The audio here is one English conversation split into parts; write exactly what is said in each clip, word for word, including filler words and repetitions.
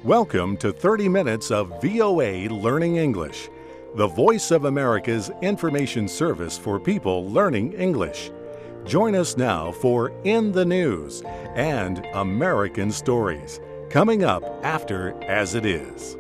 Welcome to thirty minutes of V O A Learning English, the voice of America's information service for people learning English. Join us now for In the News and American Stories, coming up after As It Is.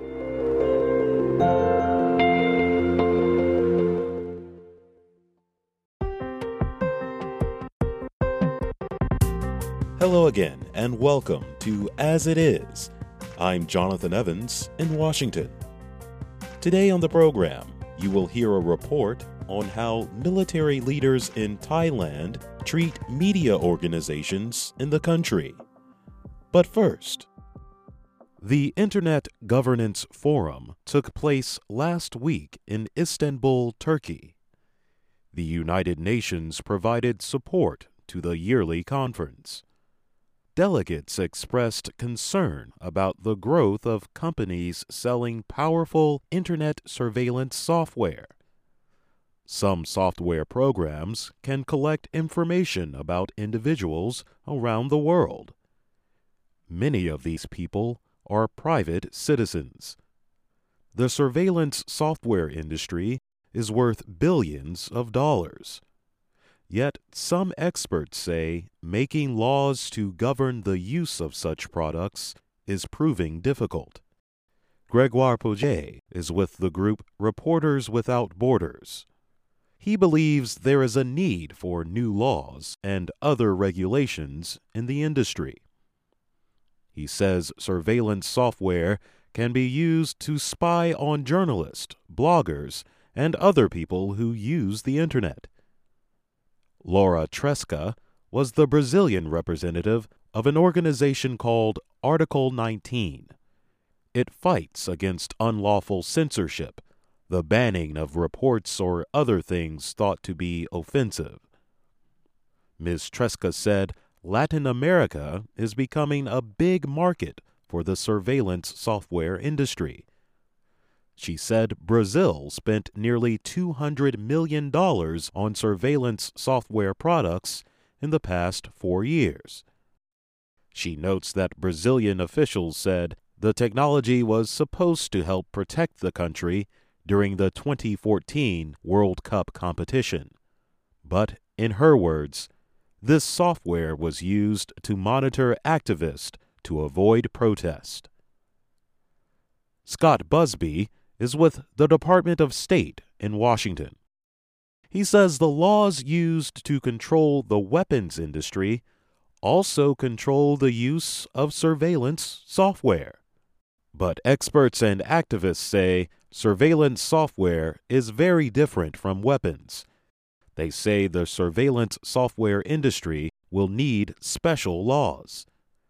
Hello again, and welcome to As It Is. I'm Jonathan Evans in Washington. Today on the program, you will hear a report on how military leaders in Thailand treat media organizations in the country. But first, the Internet Governance Forum took place last week in Istanbul, Turkey. The United Nations provided support to the yearly conference. Delegates expressed concern about the growth of companies selling powerful Internet surveillance software. Some software programs can collect information about individuals around the world. Many of these people are private citizens. The surveillance software industry is worth billions of dollars. Yet some experts say making laws to govern the use of such products is proving difficult. Gregoire Poget is with the group Reporters Without Borders. He believes there is a need for new laws and other regulations in the industry. He says surveillance software can be used to spy on journalists, bloggers, and other people who use the Internet. Laura Tresca was the Brazilian representative of an organization called Article nineteen. It fights against unlawful censorship, the banning of reports or other things thought to be offensive. Miz Tresca said Latin America is becoming a big market for the surveillance software industry. She said Brazil spent nearly two hundred million dollars on surveillance software products in the past four years. She notes that Brazilian officials said the technology was supposed to help protect the country during the twenty fourteen World Cup competition. But, in her words, this software was used to monitor activists to avoid protest. Scott Busby is with the Department of State in Washington. He says the laws used to control the weapons industry also control the use of surveillance software. But experts and activists say surveillance software is very different from weapons. They say the surveillance software industry will need special laws.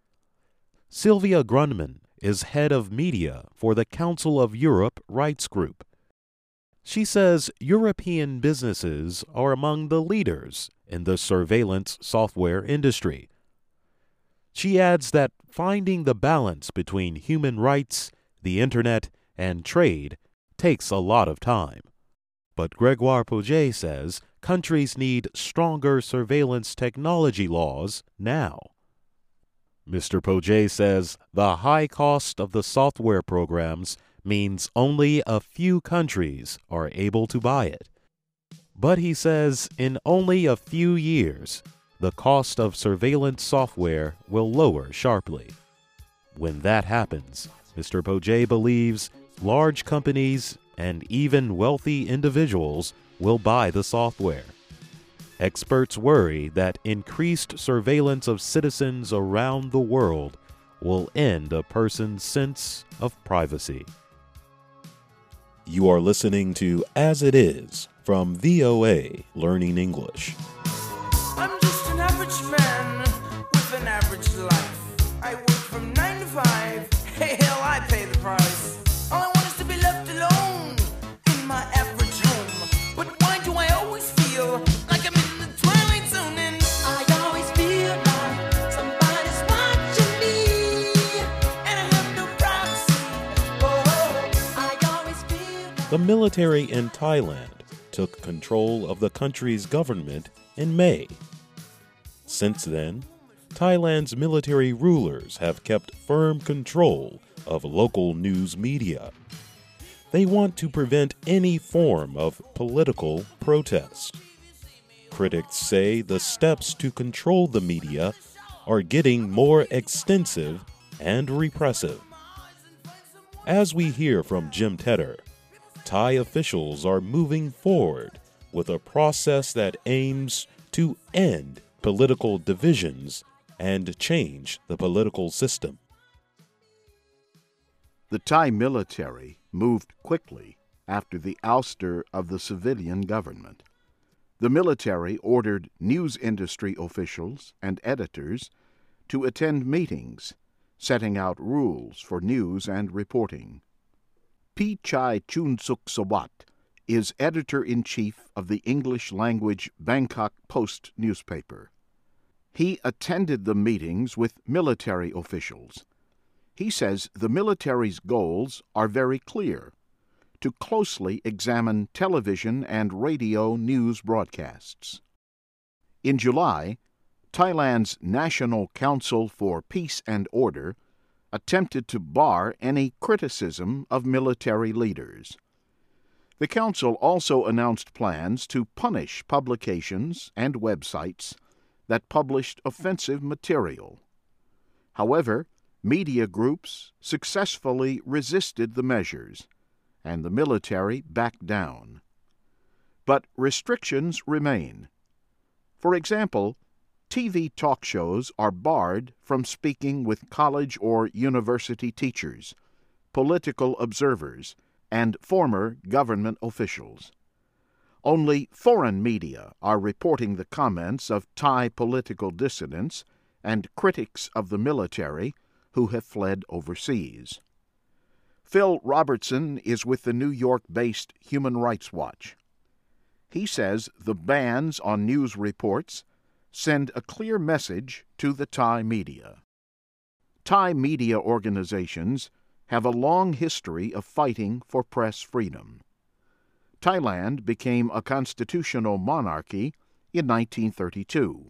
Sylvia Grundmann is head of media for the Council of Europe Rights Group. She says European businesses are among the leaders in the surveillance software industry. She adds that finding the balance between human rights, the Internet, and trade takes a lot of time. But Gregoire Poget says countries need stronger surveillance technology laws now. Mister Poget says the high cost of the software programs means only a few countries are able to buy it. But he says in only a few years, the cost of surveillance software will lower sharply. When that happens, Mister Poget believes large companies and even wealthy individuals will buy the software. Experts worry that increased surveillance of citizens around the world will end a person's sense of privacy. You are listening to As It Is from V O A Learning English. I'm just an average man with an average life. I work from nine to five. Hey, hell, I pay the price. All I want is to be left alone in my average home. But why do I always feel like I'm in the twilight zone? And I always feel like somebody's watching me, and I have no privacy. Oh, I always feel like The military in Thailand took control of the country's government in May. Since then, Thailand's military rulers have kept firm control of local news media. They want to prevent any form of political protest. Critics say the steps to control the media are getting more extensive and repressive. As we hear from Jim Tedder, Thai officials are moving forward with a process that aims to end political divisions and change the political system. The Thai military moved quickly after the ouster of the civilian government. The military ordered news industry officials and editors to attend meetings, setting out rules for news and reporting. Pichai Chunsuk-Sawat is editor-in-chief of the English-language Bangkok Post newspaper. He attended the meetings with military officials. He says the military's goals are very clear: to closely examine television and radio news broadcasts. In July, Thailand's National Council for Peace and Order attempted to bar any criticism of military leaders. The council also announced plans to punish publications and websites that published offensive material. However, media groups successfully resisted the measures, and the military backed down. But restrictions remain. For example, T V talk shows are barred from speaking with college or university teachers, political observers, and former government officials. Only foreign media are reporting the comments of Thai political dissidents and critics of the military who have fled overseas. Phil Robertson is with the New York-based Human Rights Watch. He says the bans on news reports send a clear message to the Thai media. Thai media organizations have a long history of fighting for press freedom. Thailand became a constitutional monarchy in nineteen thirty-two.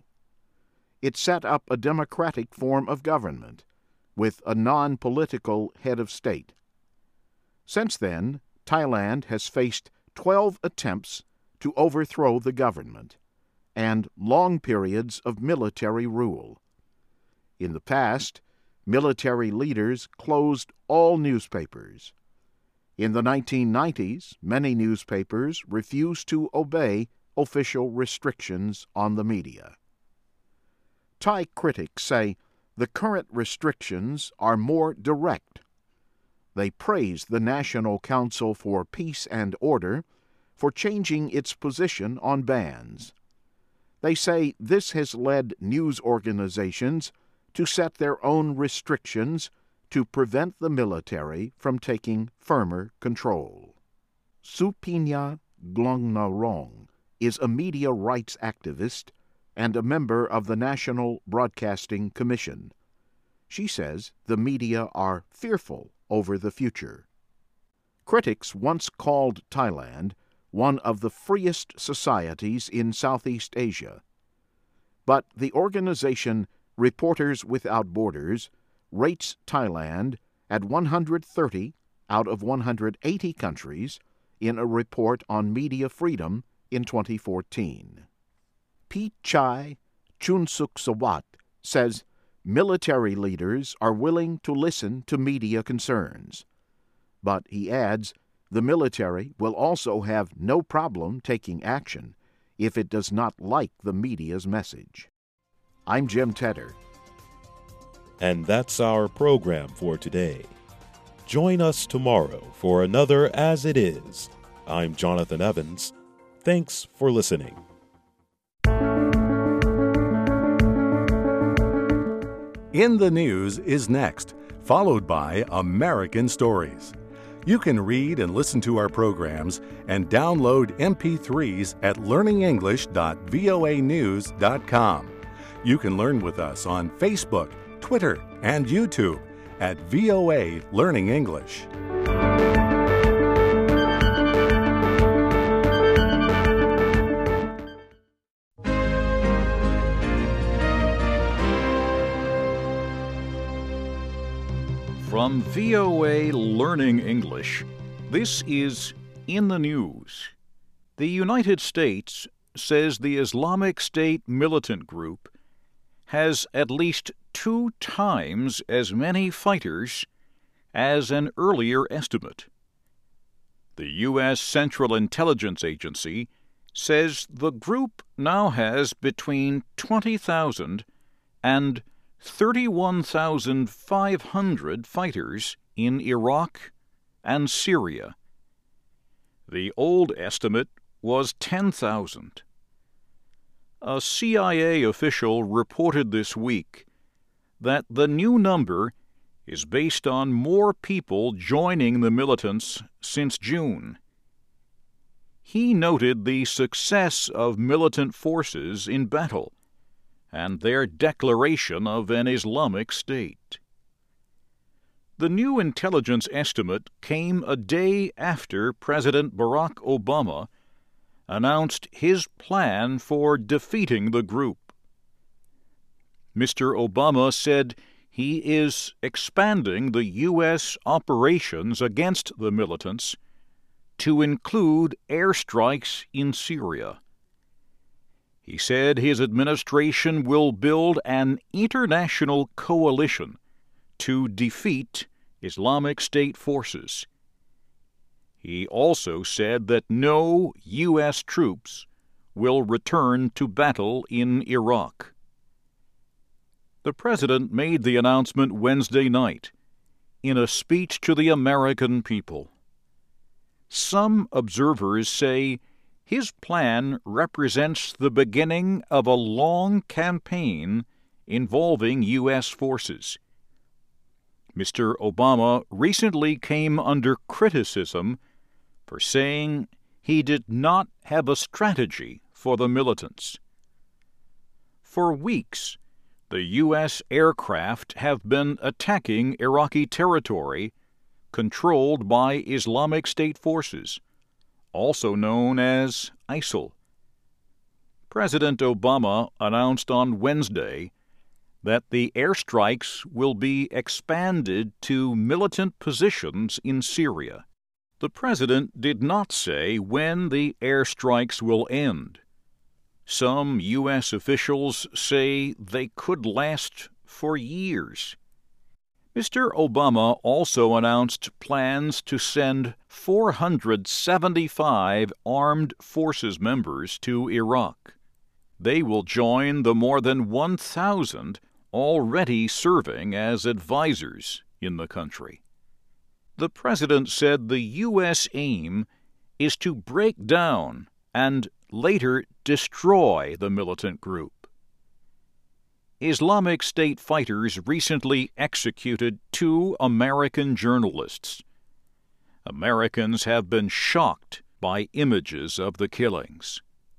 It set up a democratic form of government with a non-political head of state. Since then, Thailand has faced twelve attempts to overthrow the government and long periods of military rule. In the past, military leaders closed all newspapers. In the nineteen nineties, many newspapers refused to obey official restrictions on the media. Thai critics say the current restrictions are more direct. They praise the National Council for Peace and Order for changing its position on bans. They say this has led news organizations to set their own restrictions to prevent the military from taking firmer control. Supinya Glongnarong is a media rights activist and a member of the National Broadcasting Commission. She says the media are fearful over the future. Critics once called Thailand one of the freest societies in Southeast Asia. But the organization Reporters Without Borders rates Thailand at one hundred thirty out of one hundred eighty countries in a report on media freedom in twenty fourteen. Pichai Chunsuk-Sawat says military leaders are willing to listen to media concerns. But he adds, the military will also have no problem taking action if it does not like the media's message. I'm Jim Tedder. And that's our program for today. Join us tomorrow for another As It Is. I'm Jonathan Evans. Thanks for listening. In the News is next, followed by American Stories. You can read and listen to our programs and download M P threes at learning english dot voa news dot com. You can learn with us on Facebook, Twitter, and YouTube at V O A Learning English. From V O A Learning English, this is In the News. The United States says the Islamic State militant group has at least two times as many fighters as an earlier estimate. The U S Central Intelligence Agency says the group now has between twenty thousand and thirty-one thousand five hundred fighters in Iraq and Syria. The old estimate was ten thousand. A C I A official reported this week that the new number is based on more people joining the militants since June. He noted the success of militant forces in battle and their declaration of an Islamic State. The new intelligence estimate came a day after President Barack Obama announced his plan for defeating the group. Mister Obama said he is expanding the U S operations against the militants to include airstrikes in Syria. He said his administration will build an international coalition to defeat Islamic State forces. He also said that no U S troops will return to battle in Iraq. The President made the announcement Wednesday night in a speech to the American people. Some observers say his plan represents the beginning of a long campaign involving U S forces. Mister Obama recently came under criticism for saying he did not have a strategy for the militants. For weeks, the U S aircraft have been attacking Iraqi territory controlled by Islamic State forces, also known as ISIL. President Obama announced on Wednesday that the airstrikes will be expanded to militant positions in Syria. The president did not say when the airstrikes will end. Some U S officials say they could last for years. Mister Obama also announced plans to send four hundred seventy-five armed forces members to Iraq. They will join the more than one thousand already serving as advisors in the country. The president said the U S aim is to break down and later destroy the militant group. Islamic State fighters recently executed two American journalists. Americans have been shocked by images of the killings.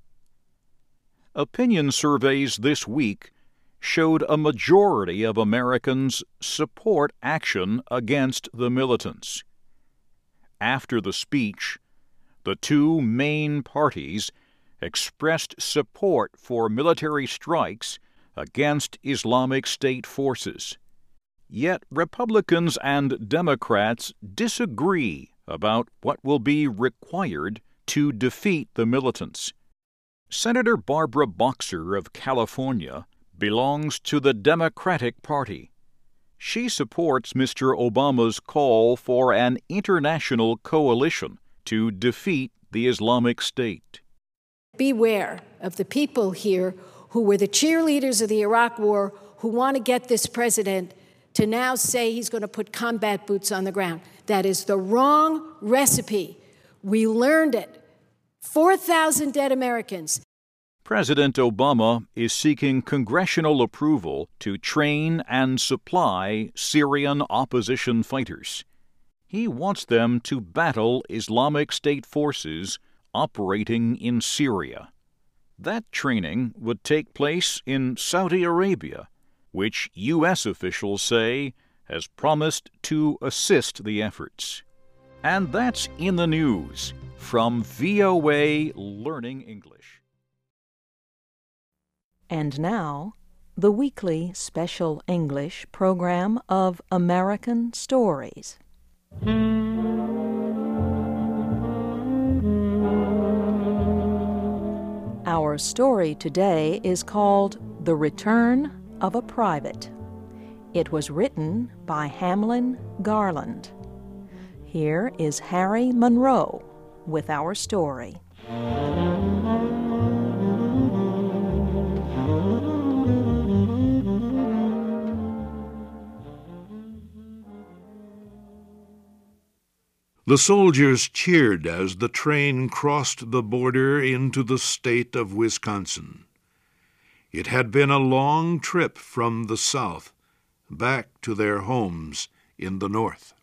Opinion surveys this week showed a majority of Americans support action against the militants. After the speech, the two main parties expressed support for military strikes against Islamic State forces. Yet Republicans and Democrats disagree about what will be required to defeat the militants. Senator Barbara Boxer of California belongs to the Democratic Party. She supports Mister Obama's call for an international coalition to defeat the Islamic State. Beware of the people here who were the cheerleaders of the Iraq War, who want to get this president to now say he's going to put combat boots on the ground. That is the wrong recipe. We learned it. four thousand dead Americans. President Obama is seeking congressional approval to train and supply Syrian opposition fighters. He wants them to battle Islamic State forces operating in Syria. That training would take place in Saudi Arabia, which U S officials say has promised to assist the efforts. And that's In the News from V O A Learning English. And now, the weekly special English program of American Stories. Our story today is called The Return of a Private. It was written by Hamlin Garland. Here is Harry Monroe with our story. The soldiers cheered as the train crossed the border into the state of Wisconsin. It had been a long trip from the south back to their homes in the north.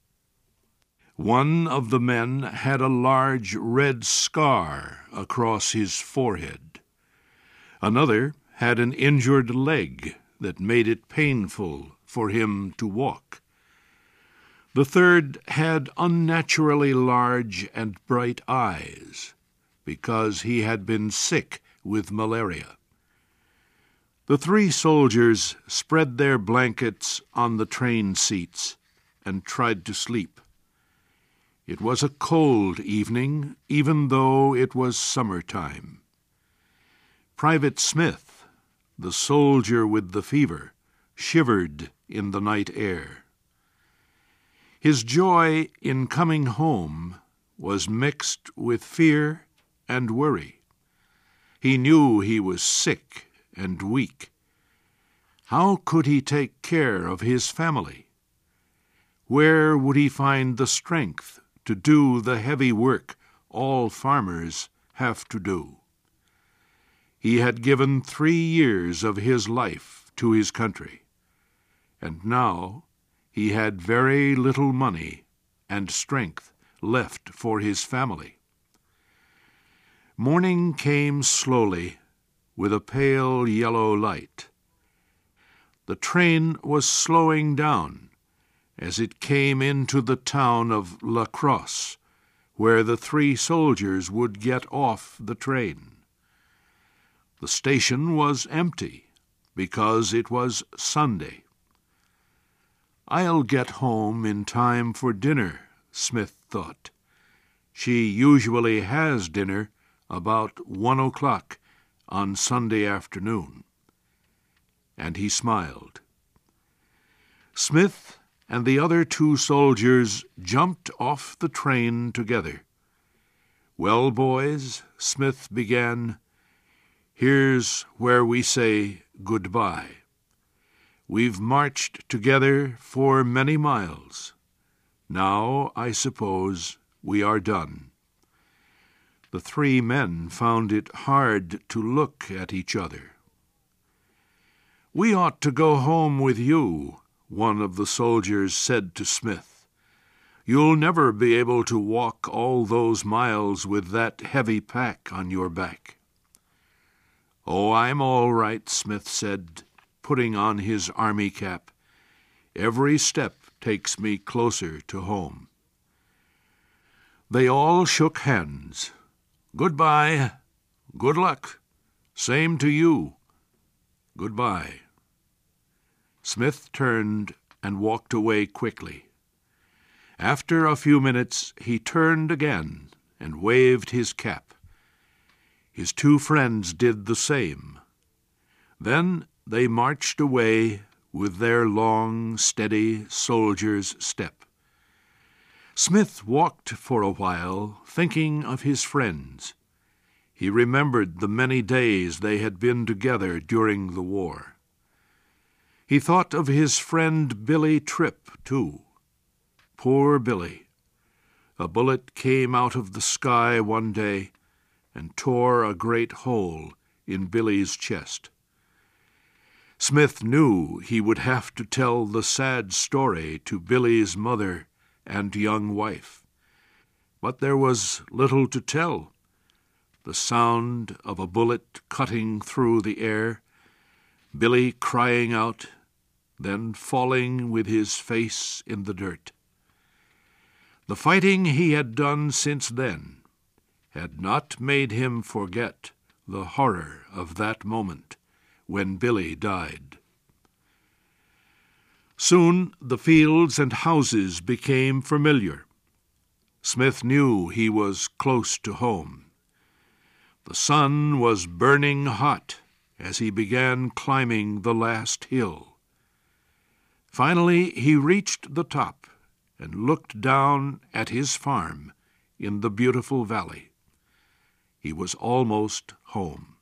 One of the men had a large red scar across his forehead. Another had an injured leg that made it painful for him to walk. The third had unnaturally large and bright eyes, because he had been sick with malaria. The three soldiers spread their blankets on the train seats and tried to sleep. It was a cold evening, even though it was summertime. Private Smith, the soldier with the fever, shivered in the night air. His joy in coming home was mixed with fear and worry. He knew he was sick and weak. How could he take care of his family? Where would he find the strength to do the heavy work all farmers have to do? He had given three years of his life to his country, and now he had very little money and strength left for his family. Morning came slowly with a pale yellow light. The train was slowing down as it came into the town of La Crosse, where the three soldiers would get off the train. The station was empty because it was Sunday. "I'll get home in time for dinner," Smith thought. "She usually has dinner about one o'clock on Sunday afternoon." And he smiled. Smith and the other two soldiers jumped off the train together. "Well, boys," Smith began, "here's where we say goodbye. We've marched together for many miles. Now, I suppose, we are done." The three men found it hard to look at each other. "We ought to go home with you," one of the soldiers said to Smith. "You'll never be able to walk all those miles with that heavy pack on your back." "Oh, I'm all right," Smith said, putting on his army cap. "Every step takes me closer to home." They all shook hands. "Goodbye. Good luck. Same to you. Goodbye." Smith turned and walked away quickly. After a few minutes, he turned again and waved his cap. His two friends did the same. Then they marched away with their long, steady soldier's step. Smith walked for a while, thinking of his friends. He remembered the many days they had been together during the war. He thought of his friend Billy Tripp, too. Poor Billy. A bullet came out of the sky one day and tore a great hole in Billy's chest. Smith knew he would have to tell the sad story to Billy's mother and young wife. But there was little to tell. The sound of a bullet cutting through the air, Billy crying out, then falling with his face in the dirt. The fighting he had done since then had not made him forget the horror of that moment when Billy died. Soon the fields and houses became familiar. Smith knew he was close to home. The sun was burning hot as he began climbing the last hill. Finally, he reached the top and looked down at his farm in the beautiful valley. He was almost home.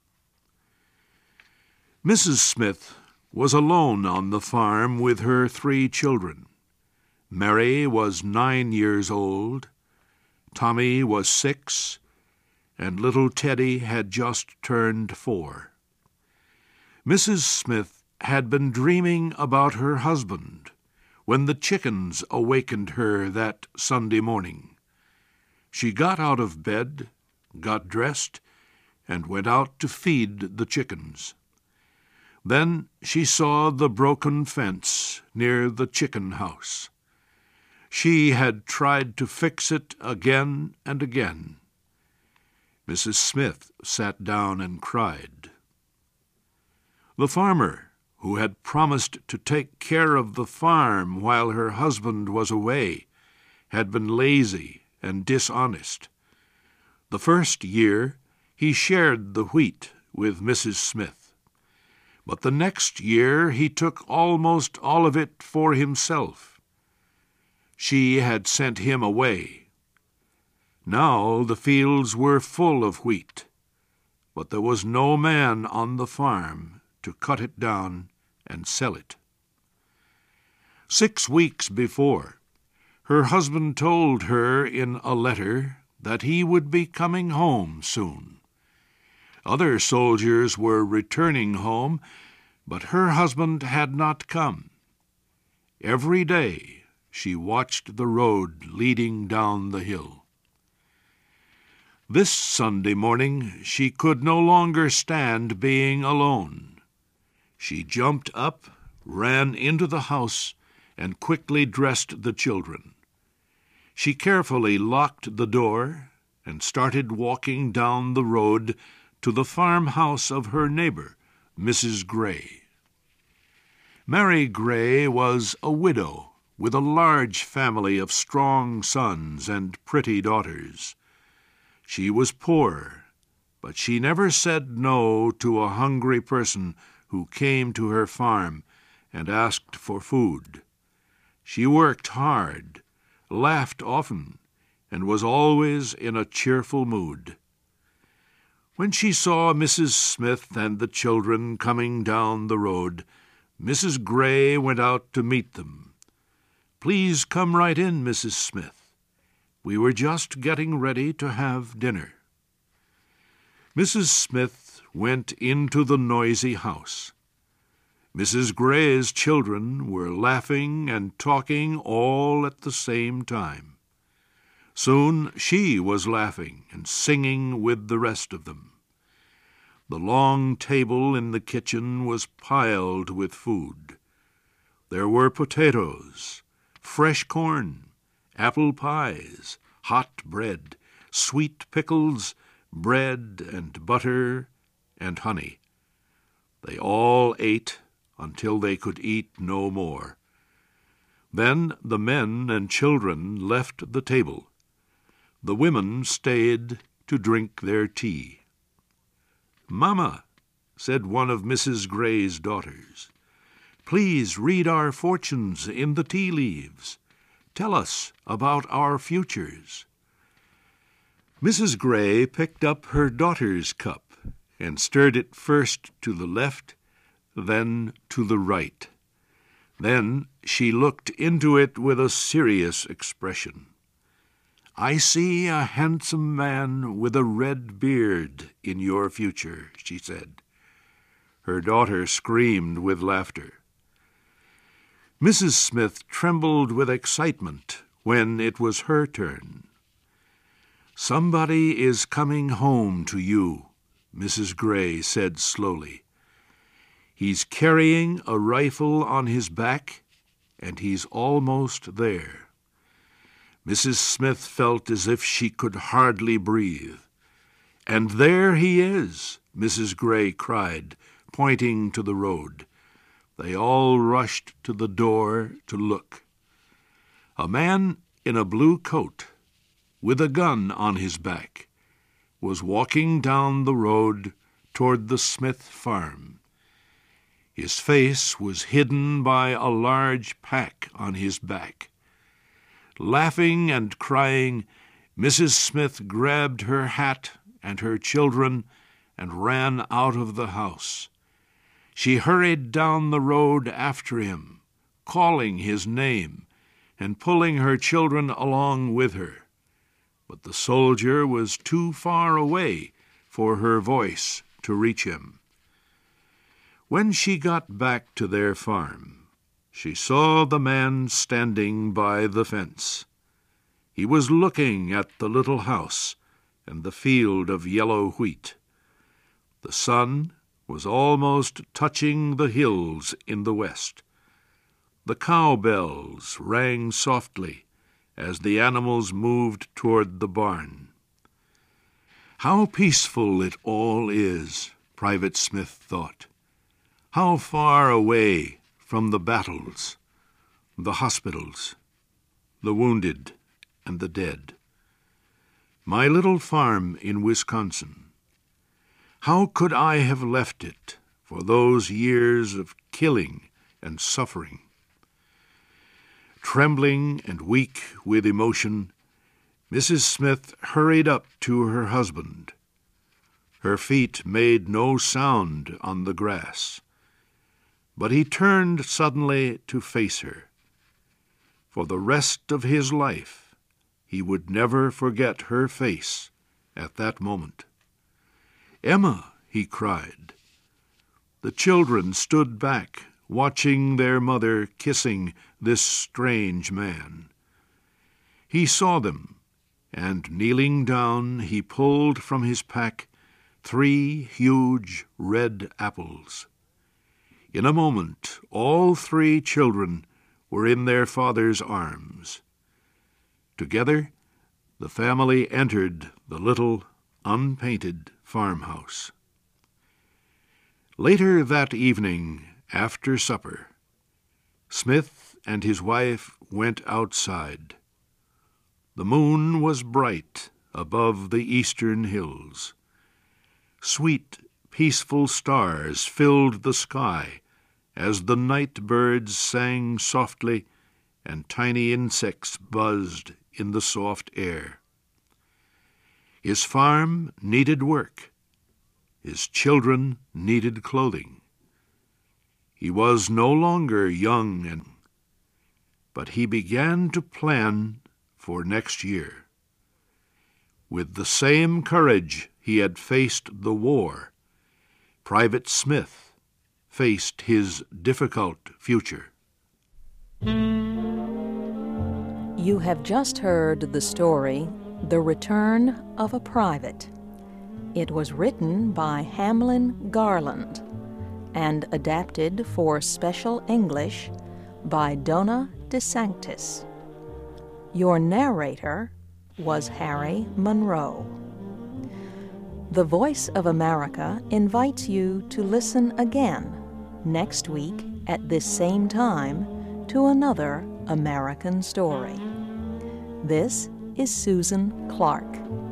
Missus Smith was alone on the farm with her three children. Mary was nine years old, Tommy was six, and little Teddy had just turned four. Missus Smith had been dreaming about her husband when the chickens awakened her that Sunday morning. She got out of bed, got dressed, and went out to feed the chickens. Then she saw the broken fence near the chicken house. She had tried to fix it again and again. Missus Smith sat down and cried. The farmer, who had promised to take care of the farm while her husband was away, had been lazy and dishonest. The first year he shared the wheat with Missus Smith. But the next year he took almost all of it for himself. She had sent him away. Now the fields were full of wheat, but there was no man on the farm to cut it down and sell it. Six weeks before, her husband told her in a letter that he would be coming home soon. Other soldiers were returning home, but her husband had not come. Every day she watched the road leading down the hill. This Sunday morning she could no longer stand being alone. She jumped up, ran into the house, and quickly dressed the children. She carefully locked the door and started walking down the road to the farmhouse of her neighbor, Missus Gray. Mary Gray was a widow with a large family of strong sons and pretty daughters. She was poor, but she never said no to a hungry person who came to her farm and asked for food. She worked hard, laughed often, and was always in a cheerful mood. When she saw Missus Smith and the children coming down the road, Missus Gray went out to meet them. "Please come right in, Missus Smith. We were just getting ready to have dinner." Missus Smith went into the noisy house. Missus Gray's children were laughing and talking all at the same time. Soon she was laughing and singing with the rest of them. The long table in the kitchen was piled with food. There were potatoes, fresh corn, apple pies, hot bread, sweet pickles, bread and butter and honey. They all ate until they could eat no more. Then the men and children left the table. The women stayed to drink their tea. "Mamma," said one of Missus Gray's daughters, "please read our fortunes in the tea leaves. Tell us about our futures." Missus Gray picked up her daughter's cup and stirred it first to the left, then to the right. Then she looked into it with a serious expression. "I see a handsome man with a red beard in your future," she said. Her daughter screamed with laughter. Missus Smith trembled with excitement when it was her turn. "Somebody is coming home to you," Missus Gray said slowly. "He's carrying a rifle on his back, and he's almost there." Missus Smith felt as if she could hardly breathe. "And there he is," Missus Gray cried, pointing to the road. They all rushed to the door to look. A man in a blue coat, with a gun on his back, was walking down the road toward the Smith farm. His face was hidden by a large pack on his back. Laughing and crying, Missus Smith grabbed her hat and her children and ran out of the house. She hurried down the road after him, calling his name and pulling her children along with her. But the soldier was too far away for her voice to reach him. When she got back to their farm, she saw the man standing by the fence. He was looking at the little house and the field of yellow wheat. The sun was almost touching the hills in the west. The cow bells rang softly as the animals moved toward the barn. How peaceful it all is, Private Smith thought. How far away from the battles, the hospitals, the wounded, and the dead. My little farm in Wisconsin. How could I have left it for those years of killing and suffering? Trembling and weak with emotion, Missus Smith hurried up to her husband. Her feet made no sound on the grass, but he turned suddenly to face her. For the rest of his life, he would never forget her face at that moment. "Emma," he cried. The children stood back, watching their mother kissing this strange man. He saw them, and kneeling down, he pulled from his pack three huge red apples. In a moment, all three children were in their father's arms. Together, the family entered the little, unpainted farmhouse. Later that evening, after supper, Smith and his wife went outside. The moon was bright above the eastern hills. Sweet, peaceful stars filled the sky as the night birds sang softly and tiny insects buzzed in the soft air. His farm needed work. His children needed clothing. He was no longer young, and but he began to plan for next year. With the same courage he had faced the war, Private Smith faced his difficult future. You have just heard the story, The Return of a Private. It was written by Hamlin Garland and adapted for Special English by Donna DeSanctis. Your narrator was Harry Monroe. The Voice of America invites you to listen again next week at this same time to another American story. This is Susan Clark.